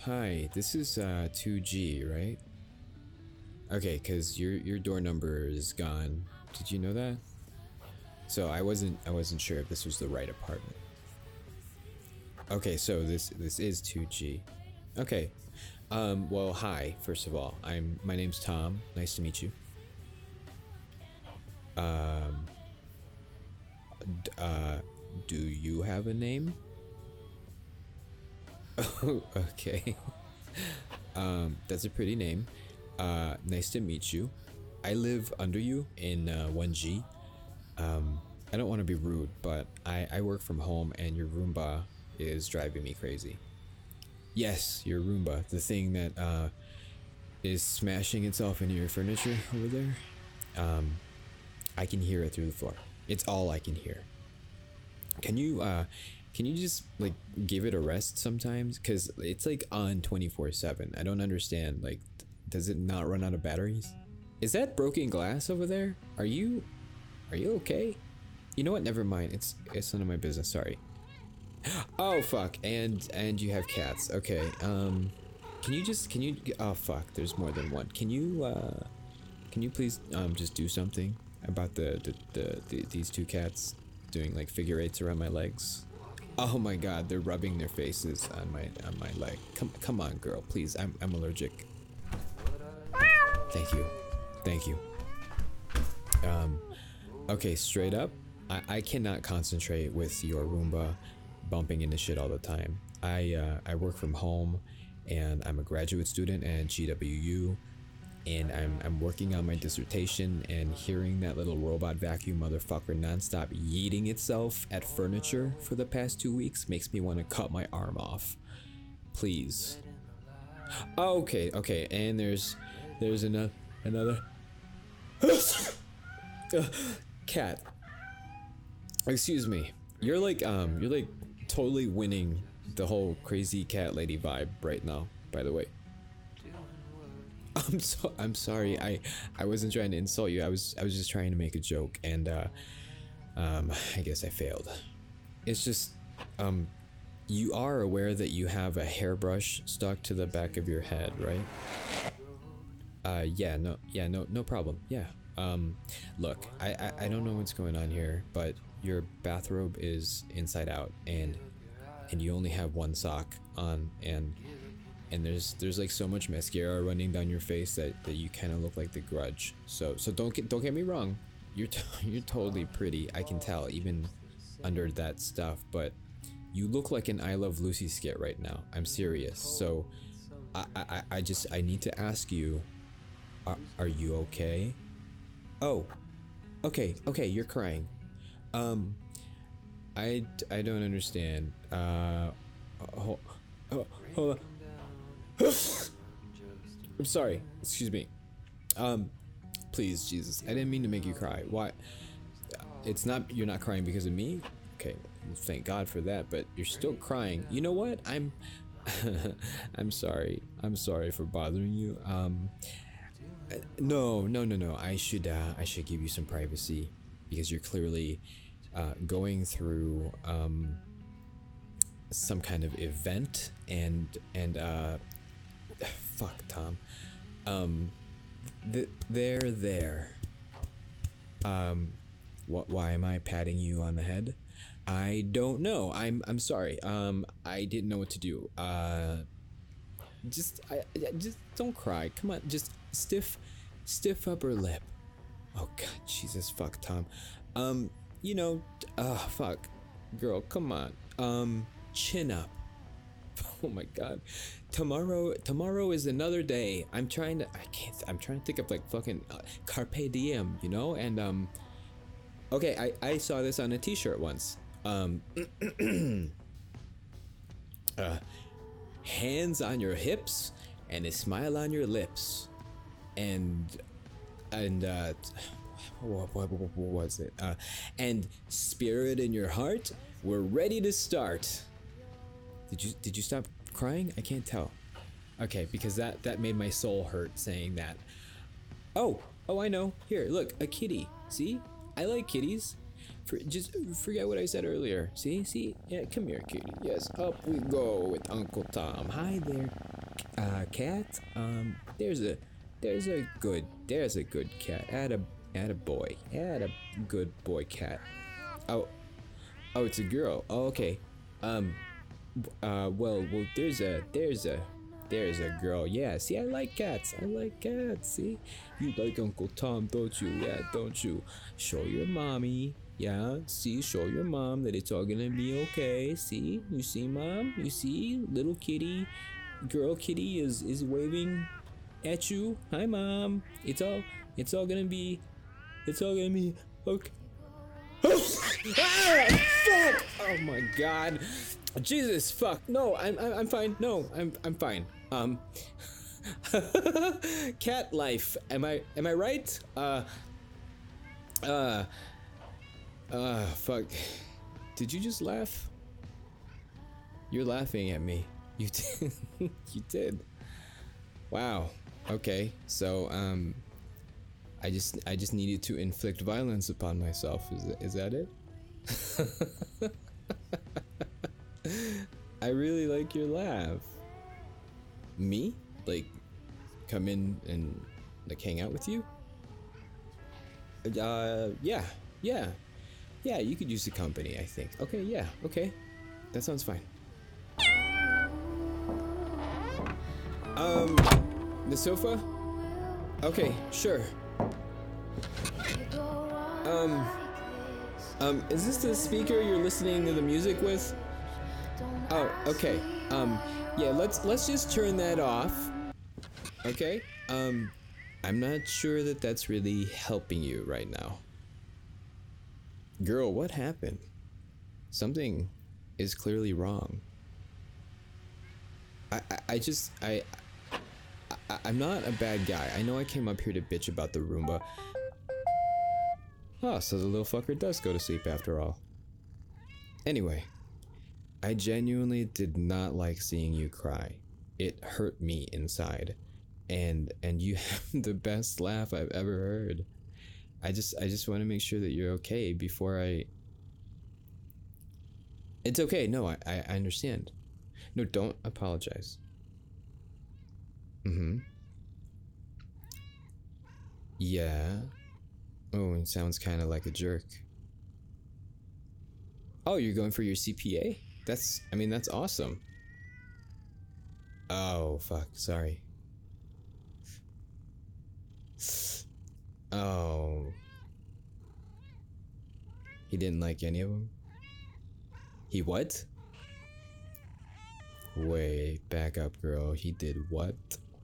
Hi, this is 2G, right? Okay, cuz your door number is gone. Did you know that? So I wasn't sure if this was the right apartment. Okay, so this is 2G. Okay. Well, hi, first of all. My name's Tom. Nice to meet you. Um uh do you have a name? Oh, okay. That's a pretty name. Nice to meet you. I live under you in 1G. I don't want to be rude, but I work from home and your Roomba is driving me crazy. Yes, your Roomba, the thing that is smashing itself into your furniture over there. Um, I can hear it through the floor. It's all I can hear. Can you just like give it a rest sometimes? Cause it's like on 24/7. I don't understand. Like, does it not run out of batteries? Is that broken glass over there? Are you okay? You know what? Never mind. It's none of my business. Sorry. Oh fuck. And you have cats. Okay. Can you oh fuck. There's more than one. Can you please just do something about these two cats doing like figure eights around my legs? Oh my god, they're rubbing their faces on my leg. Come on, girl, please. I'm allergic. Thank you. Thank you. Okay, straight up, I cannot concentrate with your Roomba bumping into shit all the time. I work from home, and I'm a graduate student at GWU, and I'm working on my dissertation, and hearing that little robot vacuum motherfucker nonstop yeeting itself at furniture for the past 2 weeks makes me want to cut my arm off. Please. Oh, okay, and there's another cat. Excuse me. You're like totally winning the whole crazy cat lady vibe right now, by the way. I'm sorry. I wasn't trying to insult you. I was just trying to make a joke, and I guess I failed. It's just you are aware that you have a hairbrush stuck to the back of your head, right? No problem. Yeah. Look, I don't know what's going on here, but your bathrobe is inside out, and you only have one sock on, and there's like so much mascara running down your face that you kind of look like the Grudge. So don't get me wrong, you're totally pretty. I can tell even under that stuff, but you look like an I Love Lucy skit right now. I'm serious. So I need to ask you, are you okay? Oh, okay, you're crying. Um, I don't understand. Hold, hold on. I'm sorry. Excuse me. Please, Jesus. I didn't mean to make you cry. Why? It's not. You're not crying because of me. Okay. Thank God for that. But you're still crying. You know what? I'm sorry. I'm sorry for bothering you. No. I should give you some privacy because you're clearly going through some kind of event, and fuck, Tom. There there. Why am I patting you on the head? I don't know. I'm sorry. I didn't know what to do. Just don't cry. Come on, just stiff upper lip. Oh god, Jesus, fuck, Tom. Fuck, girl, come on. Chin up. Oh my god. Tomorrow is another day. I'm trying to think of like fucking carpe diem, you know? And okay, I saw this on a t-shirt once. Hands on your hips and a smile on your lips. And what was it? And spirit in your heart. We're ready to start. Did you stop crying? I can't tell. Okay, because that made my soul hurt saying that. Oh, I know. Here, look, a kitty. See? I like kitties. Just forget what I said earlier. See? Yeah, come here, kitty. Yes, up we go with Uncle Tom. Hi there, cat. There's a good cat. Add a good boy cat. Oh, it's a girl. Oh, okay. Well, there's a girl. Yeah, see, I like cats. See, you like Uncle Tom, don't you? Yeah, don't you? Show your mommy. Yeah, see, show your mom that it's all gonna be okay. See, you see, mom? You see, little kitty, girl kitty is waving at you. Hi, mom. It's all gonna be okay. Ah, fuck! Oh my god. Jesus, fuck. No, I'm fine. No, I'm fine. Cat life. Am I right? Fuck. Did you just laugh? You're laughing at me. You did. You did. Wow. Okay. So, I just needed to inflict violence upon myself. Is that it? I really like your laugh. Me? Like, come in and like hang out with you? Yeah. Yeah, you could use the company, I think. Okay, yeah, okay. That sounds fine. The sofa? Okay, sure. Is this the speaker you're listening to the music with? Oh, okay. Yeah, let's just turn that off. Okay? I'm not sure that that's really helping you right now. Girl, what happened? Something is clearly wrong. I'm not a bad guy. I know I came up here to bitch about the Roomba. Oh, so the little fucker does go to sleep after all. Anyway, I genuinely did not like seeing you cry. It hurt me inside. And you have the best laugh I've ever heard. I just want to make sure that you're okay before I... It's okay. No, I understand. No, don't apologize. Yeah. Oh, it sounds kind of like a jerk. Oh, you're going for your CPA? That's awesome. Oh, fuck. Sorry. Oh. He didn't like any of them? He what? Wait, back up, girl. He did what?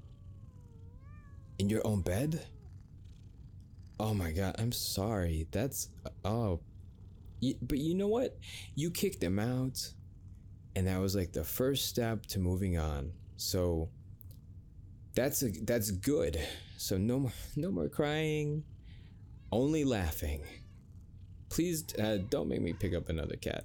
In your own bed? Oh my god, I'm sorry. That's... Oh. But you know what? You kicked him out. And that was like the first step to moving on. So... That's good. So no more crying. Only laughing. Please don't make me pick up another cat.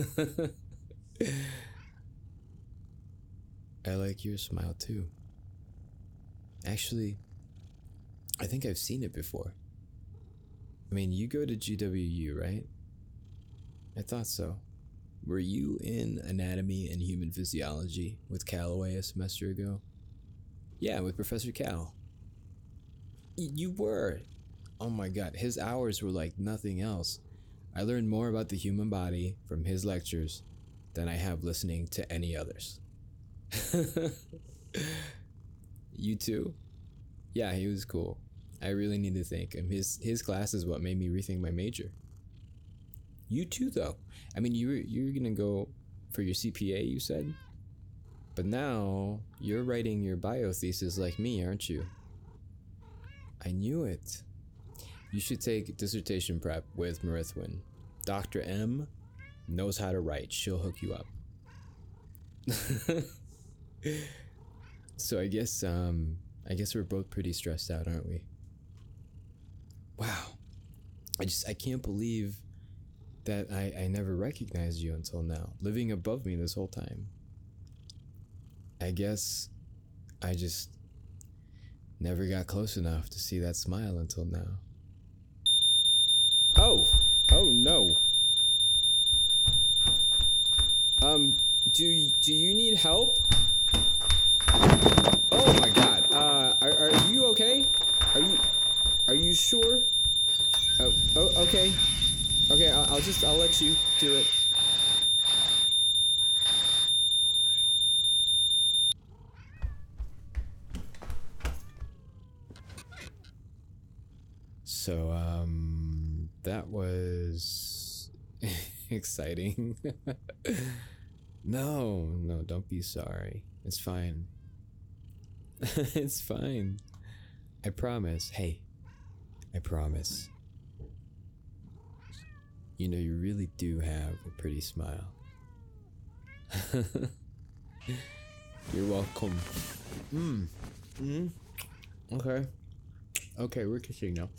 I like your smile too. Actually, I think I've seen it before. I mean, you go to GWU, right? I thought so. Were you in Anatomy and Human Physiology with Calloway a semester ago? Yeah, with Professor Cal. You were. Oh my god, his hours were like nothing else. I learned more about the human body from his lectures than I have listening to any others. You too? Yeah, he was cool. I really need to thank him. His class is what made me rethink my major. You too, though. I mean, you're gonna go for your CPA, you said? But now, you're writing your bio thesis like me, aren't you? I knew it. You should take dissertation prep with Marithwin. Dr. M knows how to write. She'll hook you up. So I guess we're both pretty stressed out, aren't we? Wow. I can't believe that I never recognized you until now, living above me this whole time. I guess I just never got close enough to see that smile until now. Oh no. do you need help? Oh my god. Are you okay? Are you sure? Oh, okay. Okay, I'll let you do it. So, that was exciting. No, don't be sorry. It's fine. It's fine. I promise. Hey, I promise. You know, you really do have a pretty smile. You're welcome. Okay. Okay, we're kissing now.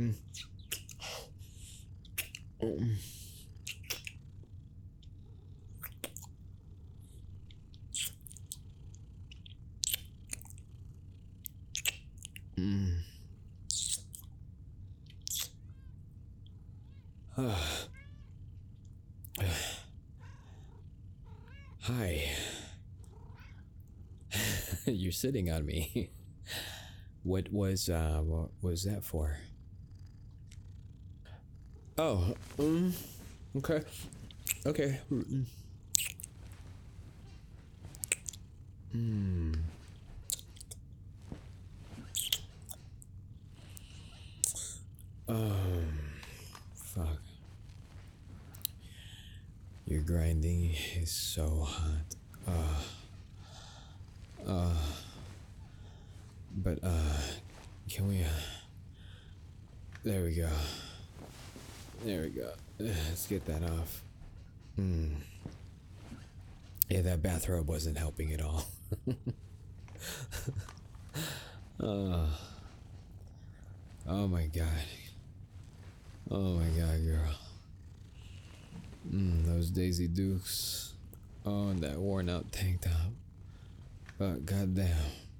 Hi. You're sitting on me. What was that for? Oh, okay. Okay. Fuck. Your grinding is so hot. But can we there we go. There we go. Let's get that off. Yeah, that bathrobe wasn't helping at all. Oh my god. Oh my god, girl. Those Daisy Dukes. Oh, and that worn out tank top. But goddamn.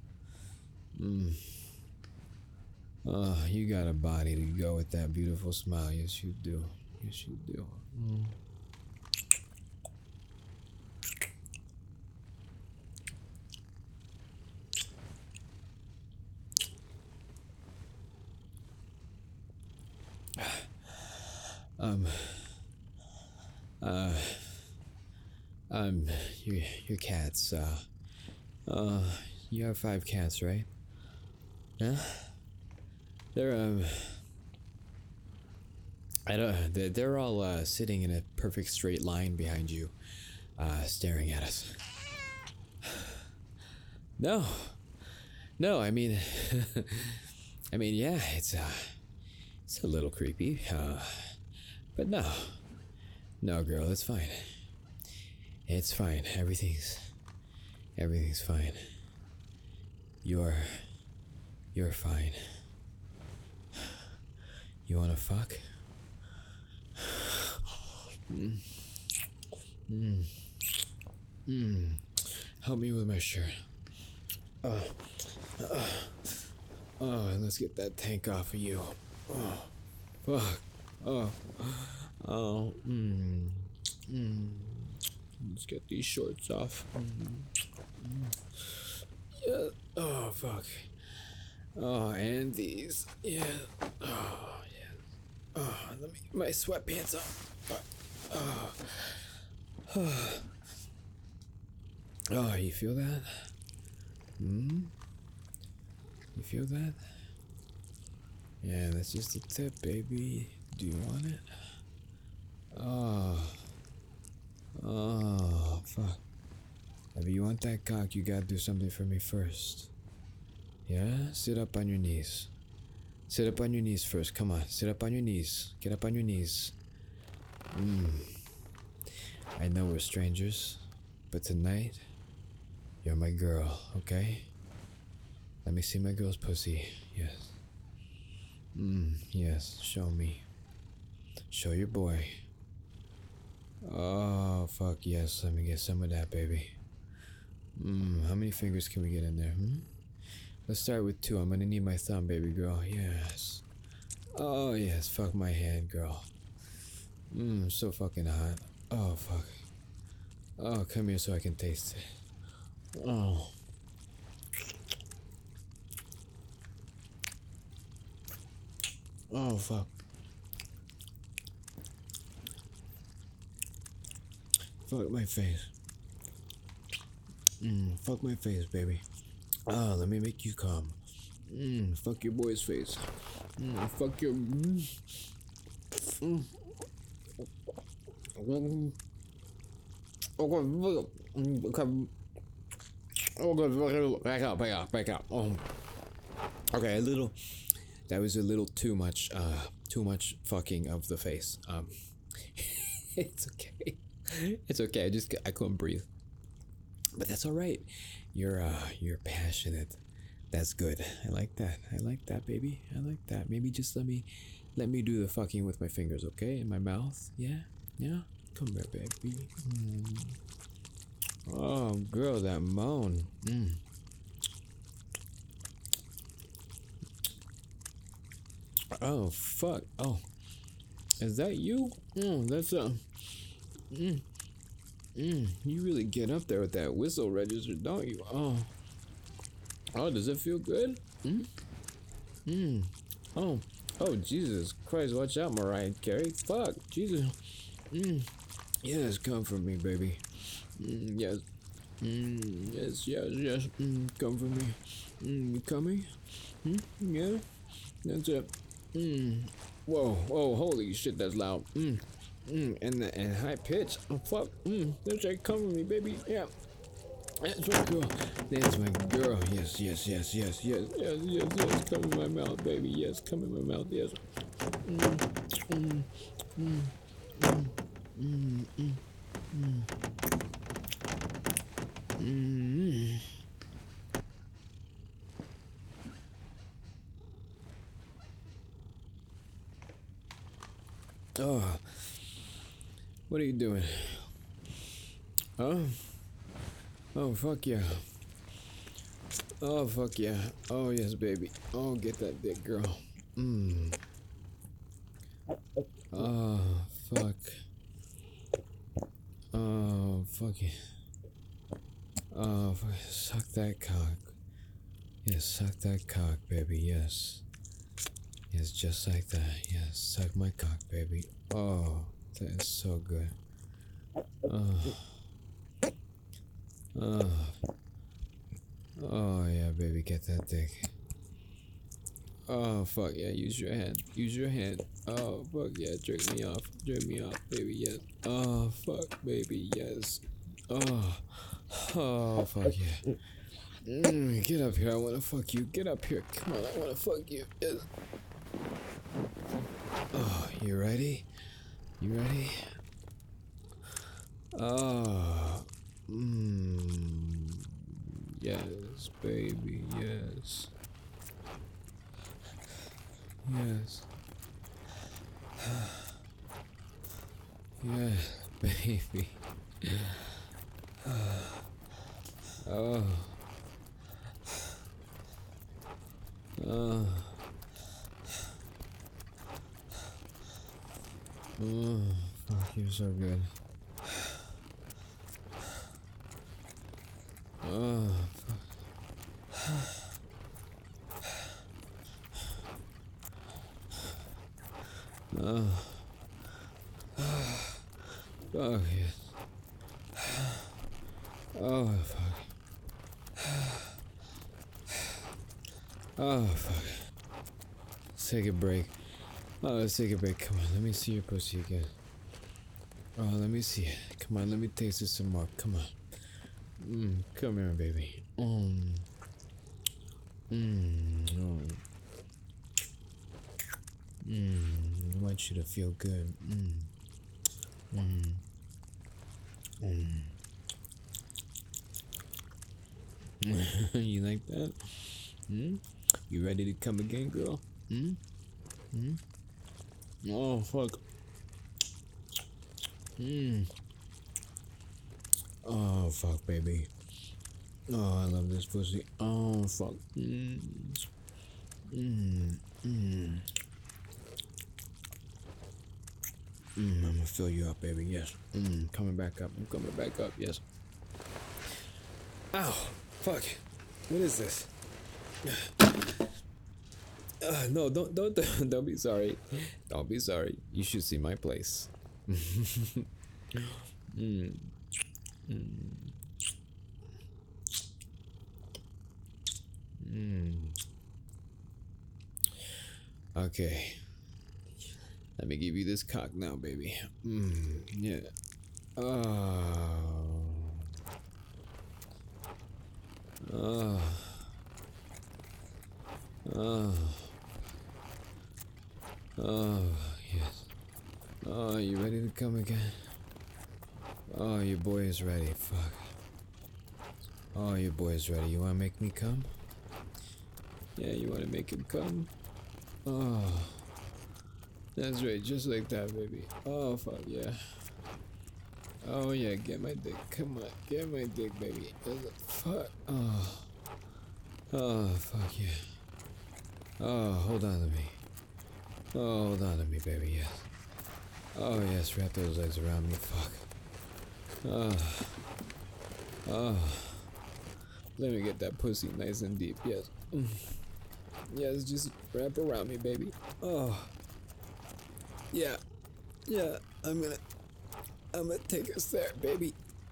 Oh, you got a body to go with that beautiful smile. Yes, you do. Yes, you do. Your cats, you have 5 cats, right? Yeah? They're, they're all, sitting in a perfect straight line behind you, staring at us. No, I mean, yeah, it's a little creepy, but no, girl, it's fine. It's fine. Everything's fine. You're fine. You wanna fuck? Help me with my shirt. And let's get that tank off of you. Fuck. Let's get these shorts off. Yeah. Oh, fuck. Oh, and these. Yeah. Oh, yeah. Oh, let me get my sweatpants on. Oh, you feel that? You feel that? Yeah, that's just a tip, baby. Do you want it? Oh, fuck. If you want that cock, you gotta do something for me first. Yeah? Sit up on your knees. Sit up on your knees first. Come on, sit up on your knees. Get up on your knees. I know we're strangers, but tonight, you're my girl, okay? Let me see my girl's pussy. Yes. Yes, show me. Show your boy. Oh, fuck yes. Let me get some of that, baby. How many fingers can we get in there? Let's start with 2. I'm gonna need my thumb, baby girl. Yes. Oh, yes. Fuck my hand, girl. So fucking hot. Oh, fuck. Oh, come here so I can taste it. Oh. Oh, fuck. Fuck my face. Fuck my face, baby. Oh, let me make you come. Fuck your boy's face. Fuck your. Back up. Oh. Okay, a little. That was a little too much. Too much fucking of the face. It's okay. It's okay. I couldn't breathe. But that's all right. You're passionate. That's good. I like that. I like that, baby. I like that. Maybe just let me do the fucking with my fingers, okay? In my mouth. Yeah? Yeah? Come here, baby. Oh, girl, that moan. Oh, fuck. Oh. Is that you? That's you really get up there with that whistle register, don't you? Oh. Oh, does it feel good? Oh. Oh, Jesus Christ, watch out, Mariah Carey. Fuck, Jesus. Yes, come for me, baby. Yes. Yes. Come for me. You coming? Yeah? That's it. Whoa, holy shit, that's loud. And high pitch. Oh, fuck. That's right, come for me, baby. Yeah. That's my girl. That's my girl. Yes. Come in my mouth, baby. Yes, come in my mouth. Yes. Oh, what are you doing? Huh? Oh, fuck yeah. Oh, fuck yeah. Oh, yes, baby. Oh, get that dick, girl. Oh, fuck. Oh, fuck it. Oh, fuck. Suck that cock. Yes, suck that cock, baby. Yes. Yes, just like that. Yes, suck my cock, baby. Oh, that is so good. Oh, yeah, baby, get that dick. Oh, fuck yeah, use your hand. Use your hand. Oh, fuck yeah, jerk me off. Jerk me off, baby, yes. Oh, fuck, baby, yes. Oh, fuck yeah. Get up here, I wanna fuck you. Get up here, come on, I wanna fuck you. Yes. Oh, you ready? You ready? Oh, yes, baby, yes. Yes. Yes, baby. Oh. Oh. Oh, fuck, you're so good. Oh, fuck. Oh. Fuck, yes. Oh, fuck. Oh, fuck. Let's take a break. Oh, let's take a break. Come on, let me see your pussy again. Oh, let me see it. Come on, let me taste it some more. Come on. Come here, baby. Oh. I want you to feel good. You like that? You ready to come again, girl? Oh, fuck. Oh, fuck, baby. Oh, I love this pussy. Oh, fuck. gonna fill you up, baby. Yes. Coming back up. I'm coming back up. Yes. Ow! Fuck! What is this? No, don't be sorry. Don't be sorry. You should see my place. mm. Mm. Mm. Okay. Let me give you this cock now, baby. Yeah. Oh. Oh. Oh. Oh, yes. Oh, you ready to come again? Oh, your boy is ready. Fuck. Oh, your boy is ready. You wanna make me come? Yeah, you wanna make him come? Oh. That's right, just like that, baby. Oh, fuck, yeah. Oh, yeah, get my dick. Come on, get my dick, baby. Fuck. Oh. Oh, fuck, yeah. Oh, hold on to me. Oh, hold on to me, baby, yes. Oh, yes, wrap those legs around me. Fuck. Oh. Oh. Let me get that pussy nice and deep, yes. Yes, just wrap around me, baby. Oh. Yeah. Yeah, I'm gonna take us there, baby.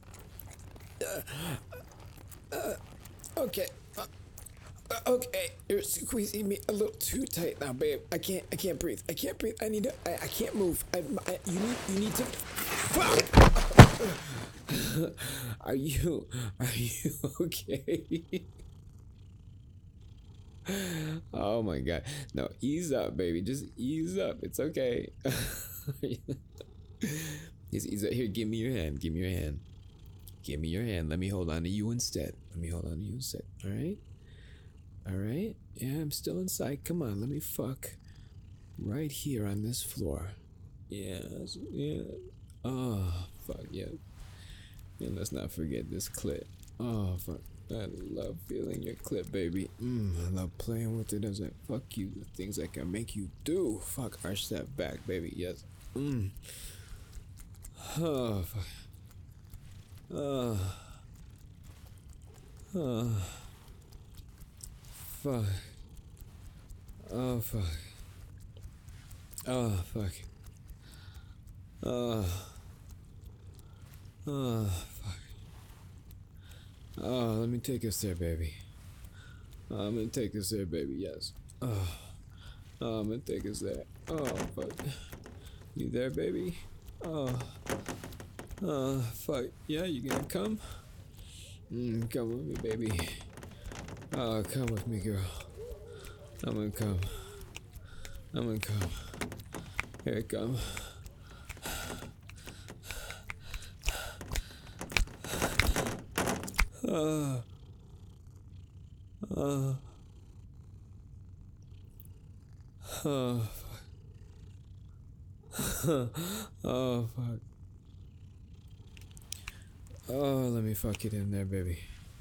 Okay. Okay, you're squeezing me a little too tight now, babe. I can't breathe. I can't breathe. I can't move. You need to. Are you okay? Oh my god. No, ease up, baby. Just ease up. It's okay. Just ease up. Here, give me your hand. Give me your hand. Give me your hand. Let me hold on to you instead. Let me hold on to you instead. Alright? Alright? Yeah, I'm still inside. Come on, let me fuck. Right here on this floor. Yes, yeah. Oh, fuck, yeah. And let's not forget this clit. Oh, fuck. I love feeling your clit, baby. I love playing with it as I fuck you. The things I can make you do. Fuck, arch that back, baby. Yes. Oh, fuck. Oh. Oh. Fuck. Oh, fuck. Oh, fuck. Oh. Oh, fuck. Oh, let me take us there, baby. Oh, I'm gonna take us there, baby, yes. Oh. Oh, I'm gonna take us there. Oh, fuck. You there, baby? Oh. Oh, fuck. Yeah, you gonna come? Come with me, baby. Oh, come with me, girl. I'm gonna come. I'm gonna come. Here it come. Oh. Oh. Oh, fuck. Oh, fuck. Oh, let me fuck it in there, baby.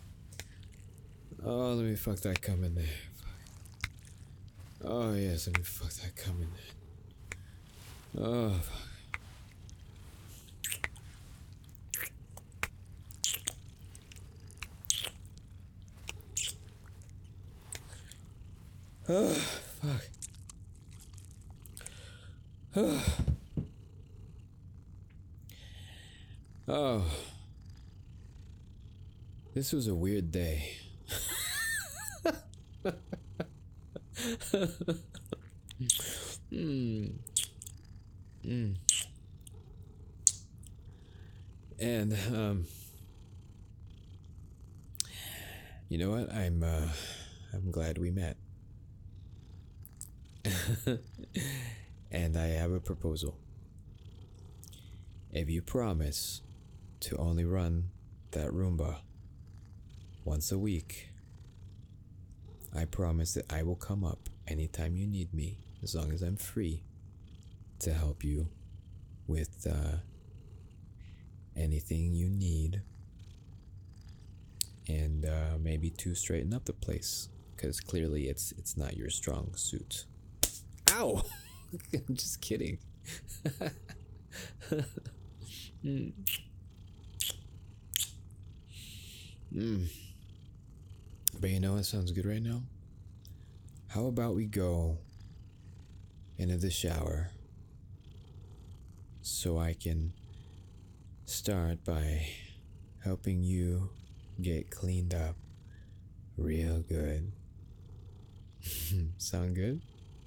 Oh, let me fuck that cum in there. Fuck. Oh, yes, let me fuck that cum in there. Oh, fuck. Oh, fuck. Oh. This was a weird day. And you know what? I'm glad we met. And I have a proposal. If you promise to only run that Roomba once a week, I promise that I will come up anytime you need me, as long as I'm free, to help you with anything you need, and maybe to straighten up the place, because clearly it's not your strong suit. Ow! I'm just kidding. Mm. Mm. But you know what sounds good right now? How about we go into the shower so I can start by helping you get cleaned up real good. Sound good?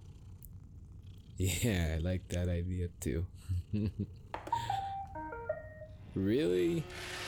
Yeah, I like that idea too. Really?